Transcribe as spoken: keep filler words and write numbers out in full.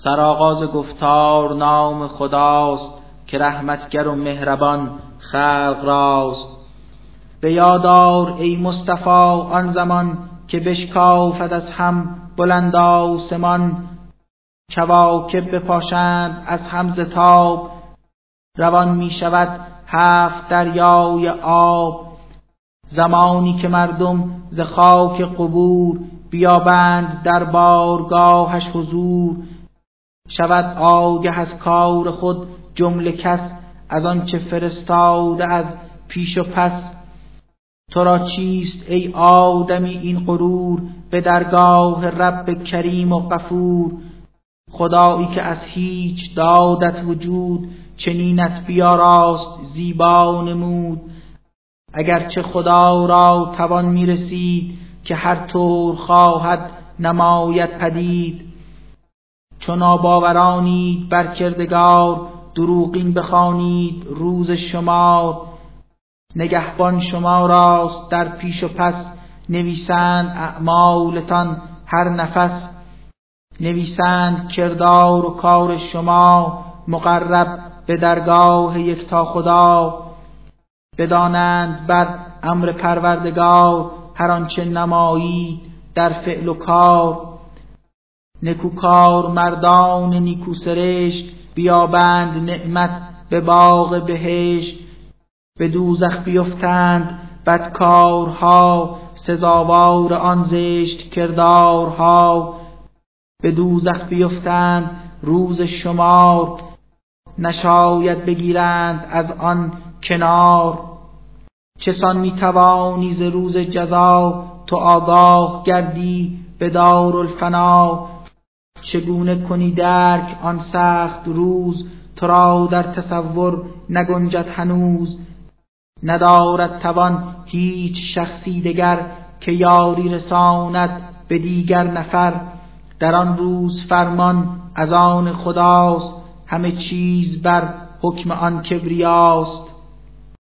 سرآغاز گفتار نام خداست، که رحمتگر و مهربان خلق راست. به یاد آر ای مصطفی آن زمان، که بشکافد از هم بلند آسمان. کواکب بپاشند از هم ز تاب، روان می شود هفت دریای آب. زمانی که مردم ز خاک قبور، بیابند در بارگاهش حضور. شود آگه از کار خود جمله کس، از آنچه فرستاده از پیش و پس. تو را چیست ای آدمی این غرور، به درگاه رب کریم و غفور. خدایی که از هیچ دادت وجود، چنینت بیاراست زیبا نمود. اگرچه خدا را توان می رسید، که هر طور خواهد نماید پدید. چون ناباورانید بر کردگار، دروغین بخوانید روز شمار. نگهبان شما راست در پیش و پس، نویسند اعمالتان هر نفس. نویسند کردار و کار شما، مقرب به درگاه یکتا خدا. بدانند بر امر پروردگار، هر آنچه نمایید در فعل و کار. نکوکار مردان نیکو سرشت، بیابند نعمت به باغ بهشت. به دوزخ بیفتند بدکارها، سزاوار آن زشت کردارها. به دوزخ بیفتند روز شمار، نشاید بگیرند از آن کنار. چسان می توانی ز روز جزا، تو آگاه گردی به دارالفنا. چگونه کنی درک آن سخت روز، تو را در تصور نگنجد هنوز. ندارد توان هیچ شخصی دگر، که یاری رساند به دیگر نفر. در آن روز فرمان از آن خداست، همه چیز بر حکم آن کبریاست.